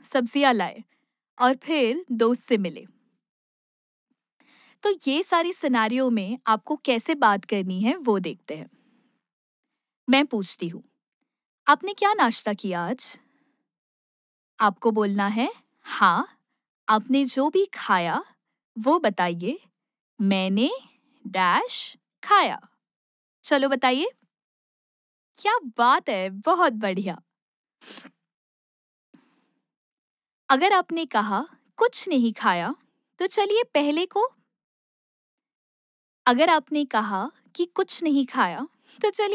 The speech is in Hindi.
सब्जियां लाए और फिर दोस्त से मिले। तो ये सारी सिनेरियो में आपको कैसे बात करनी है वो देखते हैं। मैं पूछती हूँ, आपने क्या नाश्ता किया आज? आपको बोलना है, हाँ, आपने जो भी खाया वो बताइए। मैंने डैश खाया। चलो बताइए। क्या बात है, बहुत बढ़िया। अगर आपने कहा कुछ नहीं खाया, तो चलिए पहले को। अगर आपने कहा कि कुछ नहीं खाया, तो चलिए